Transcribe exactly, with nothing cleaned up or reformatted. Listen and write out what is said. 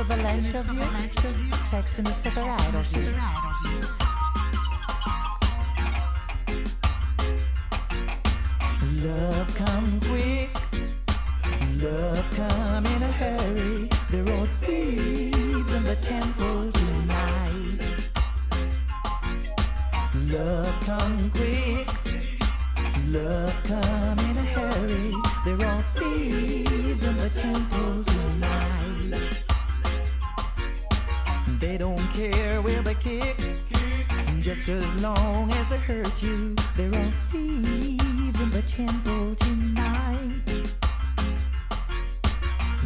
of the length of you, sexiness of the right of you. Love come quick, love come in a hurry. There are thieves in the temple tonight. Love come quick, love come in a hurry. There are thieves in the temple tonight. They don't care where they kick, just as long as they hurt you. There are thieves in the temple tonight.